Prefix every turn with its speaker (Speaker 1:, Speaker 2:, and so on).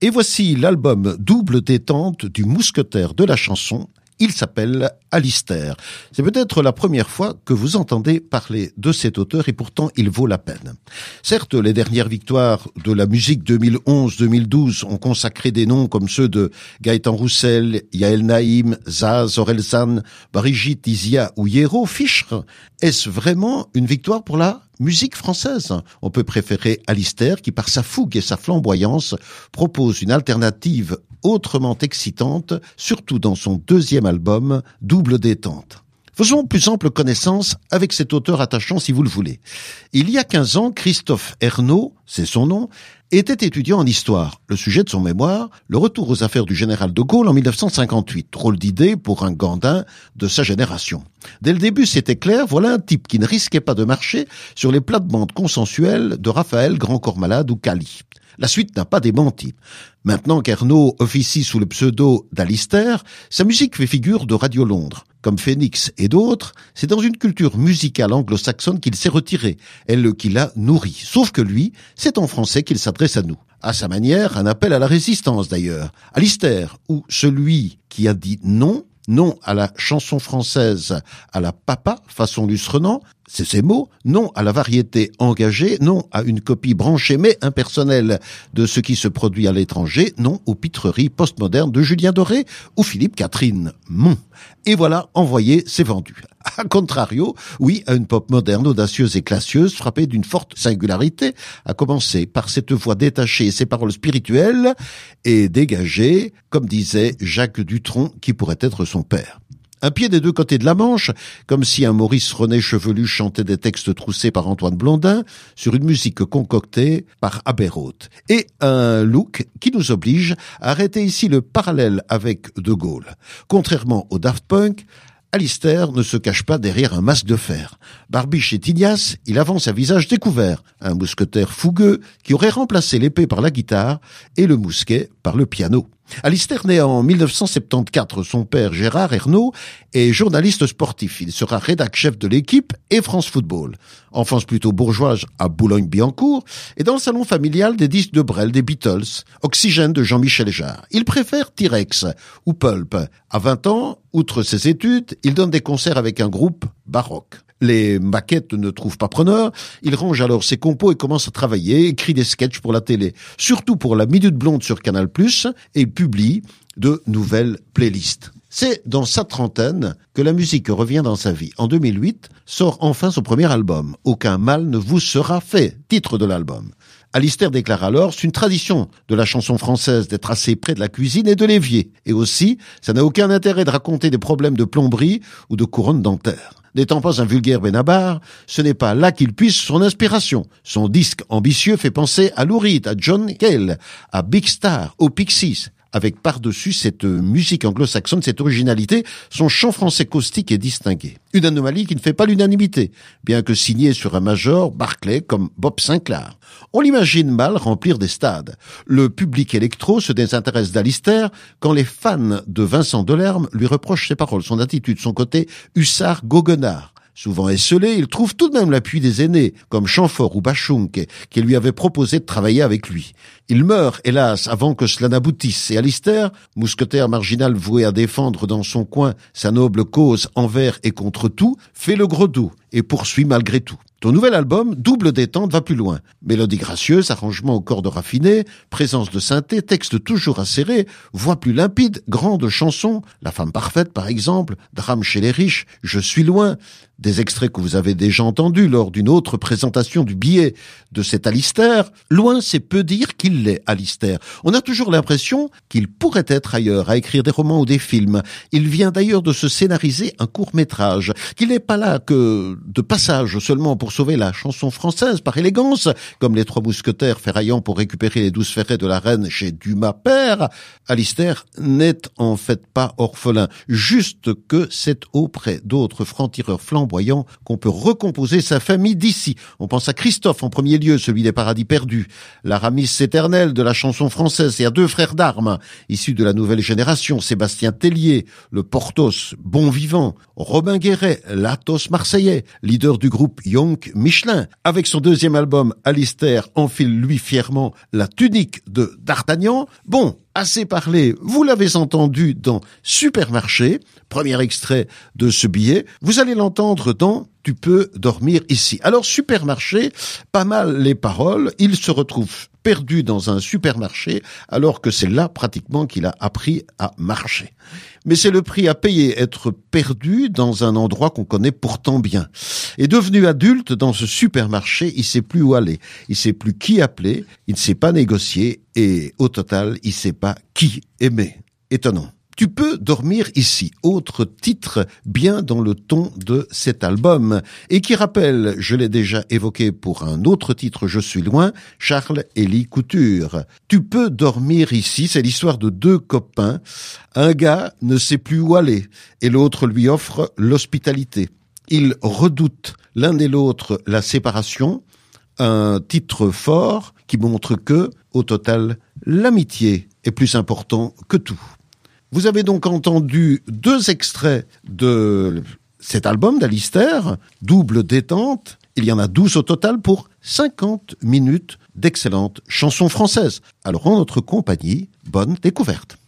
Speaker 1: Et voici l'album double détente du mousquetaire de la chanson. Il s'appelle Alistair. C'est peut-être la première fois que vous entendez parler de cet auteur et pourtant il vaut la peine. Certes, les dernières victoires de la musique 2011-2012 ont consacré des noms comme ceux de Gaëtan Roussel, Yael Naïm, Zaz, Orelsan, Brigitte, Isia ou Hiero Fischre. Est-ce vraiment une victoire pour la musique française? On peut préférer Alistair qui, par sa fougue et sa flamboyance, propose une alternative autrement excitante, surtout dans son deuxième album, Double détente. Faisons plus ample connaissance avec cet auteur attachant si vous le voulez. Il y a 15 ans, Christophe Ernaud, c'est son nom, était étudiant en histoire. Le sujet de son mémoire, le retour aux affaires du général de Gaulle en 1958. Drôle d'idée pour un gandin de sa génération. Dès le début, c'était clair, voilà un type qui ne risquait pas de marcher sur les plates-bandes consensuelles de Raphaël Grand Corps Malade ou Cali. La suite n'a pas démenti. Maintenant qu'Ernaud officie sous le pseudo d'Alistair, sa musique fait figure de Radio Londres. Comme Phoenix et d'autres, c'est dans une culture musicale anglo-saxonne qu'il s'est retiré, elle qui l'a nourri. Sauf que lui, c'est en français qu'il s'adresse à nous. À sa manière, un appel à la résistance d'ailleurs. Alistair, ou celui qui a dit non, non à la chanson française, à la papa façon Luce Renan, c'est ces mots, non à la variété engagée, non à une copie branchée mais impersonnelle de ce qui se produit à l'étranger, non aux pitreries postmodernes de Julien Doré ou Philippe Catherine Mon. Et voilà, envoyé, c'est vendu. A contrario, oui, à une pop moderne, audacieuse et classieuse, frappée d'une forte singularité, à commencer par cette voix détachée et ses paroles spirituelles et dégagées, comme disait Jacques Dutronc, qui pourrait être son père. Un pied des deux côtés de la Manche, comme si un Maurice René chevelu chantait des textes troussés par Antoine Blondin sur une musique concoctée par Aberraute. Et un look qui nous oblige à arrêter ici le parallèle avec De Gaulle. Contrairement au Daft Punk, Alistair ne se cache pas derrière un masque de fer. Barbiche et tignasse, il avance à visage découvert, un mousquetaire fougueux qui aurait remplacé l'épée par la guitare et le mousquet par le piano. Alistair naît en 1974. Son père, Gérard Ernaud, est journaliste sportif. Il sera rédac-chef de l'Équipe et France Football. Enfance plutôt bourgeoise à Boulogne-Billancourt et dans le salon familial des disques de Brel, des Beatles, Oxygène de Jean-Michel Jarre. Il préfère T-Rex ou Pulp. À 20 ans, outre ses études, il donne des concerts avec un groupe baroque. Les maquettes ne trouvent pas preneur, il range alors ses compos et commence à travailler, écrit des sketchs pour la télé, surtout pour la Minute Blonde sur Canal+, et publie de nouvelles playlists. C'est dans sa trentaine que la musique revient dans sa vie. En 2008, sort enfin son premier album, Aucun mal ne vous sera fait, titre de l'album. Alistair déclare alors, c'est une tradition de la chanson française d'être assez près de la cuisine et de l'évier. Et aussi, ça n'a aucun intérêt de raconter des problèmes de plomberie ou de couronne dentaire. N'étant pas un vulgaire Benabar, ce n'est pas là qu'il puise son inspiration. Son disque ambitieux fait penser à Lou Reed, à John Cale, à Big Star, aux Pixies. Avec par-dessus cette musique anglo-saxonne, cette originalité, son chant français caustique est distingué. Une anomalie qui ne fait pas l'unanimité, bien que signé sur un major Barclay comme Bob Sinclair. On l'imagine mal remplir des stades. Le public électro se désintéresse d'Alistair quand les fans de Vincent Delerme lui reprochent ses paroles, son attitude, son côté hussard goguenard. Souvent esselé, il trouve tout de même l'appui des aînés, comme Chamfort ou Bachung, qui lui avaient proposé de travailler avec lui. Il meurt, hélas, avant que cela n'aboutisse, et Alistair, mousquetaire marginal voué à défendre dans son coin sa noble cause envers et contre tout, fait le gros dos et poursuit malgré tout. Ton nouvel album, Double détente, va plus loin. Mélodie gracieuse, arrangement aux cordes raffinées, présence de synthé, texte toujours acéré, voix plus limpide, grande chanson, La femme parfaite par exemple, Drame chez les riches, Je suis loin, des extraits que vous avez déjà entendus lors d'une autre présentation du billet de cet Alistair. Loin, c'est peu dire qu'il l'est, Alistair. On a toujours l'impression qu'il pourrait être ailleurs, à écrire des romans ou des films. Il vient d'ailleurs de se scénariser un court-métrage, qu'il n'est pas là que de passage seulement pour sauver la chanson française par élégance, comme les Trois Mousquetaires ferraillant pour récupérer les 12 ferrets de la reine chez Dumas père. Alistair n'est en fait pas orphelin, juste que c'est auprès d'autres francs-tireurs flamboyants qu'on peut recomposer sa famille d'ici. On pense à Christophe en premier lieu, celui des Paradis perdus, l'Aramis éternel de la chanson française, et à deux frères d'armes, issus de la nouvelle génération, Sébastien Tellier, le Porthos bon vivant, Robin Guéret, l'Athos marseillais, leader du groupe Young Michelin. Avec son deuxième album, Alistair enfile lui fièrement la tunique de D'Artagnan. Bon, assez parlé, vous l'avez entendu dans Supermarché, premier extrait de ce billet. Vous allez l'entendre dans Tu peux dormir ici. Alors Supermarché, pas mal les paroles, il se retrouve perdu dans un supermarché alors que c'est là pratiquement qu'il a appris à marcher. Mais c'est le prix à payer, être perdu dans un endroit qu'on connaît pourtant bien. Et devenu adulte dans ce supermarché, il sait plus où aller, il sait plus qui appeler, il ne sait pas négocier et au total, il sait pas qui aimer. Étonnant. Tu peux dormir ici, autre titre bien dans le ton de cet album et qui rappelle, je l'ai déjà évoqué pour un autre titre, Je suis loin, Charles-Élie Couture. Tu peux dormir ici, c'est l'histoire de deux copains. Un gars ne sait plus où aller et l'autre lui offre l'hospitalité. Ils redoutent l'un et l'autre la séparation, un titre fort qui montre que, au total, l'amitié est plus important que tout. Vous avez donc entendu 2 extraits de cet album d'Alistair, double détente. Il y en a 12 au total pour 50 minutes d'excellentes chansons françaises. Alors en notre compagnie, bonne découverte.